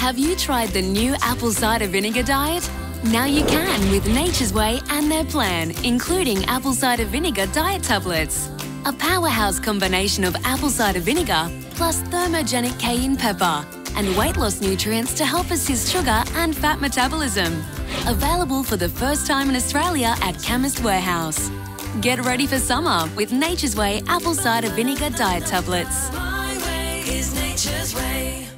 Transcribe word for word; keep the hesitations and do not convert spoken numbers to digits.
Have you tried the new apple cider vinegar diet? Now you can with Nature's Way and their plan, including apple cider vinegar diet tablets. A powerhouse combination of apple cider vinegar plus thermogenic cayenne pepper and weight loss nutrients to help assist sugar and fat metabolism. Available for the first time in Australia at Chemist Warehouse. Get ready for summer with Nature's Way apple cider vinegar diet tablets. My way is Nature's Way.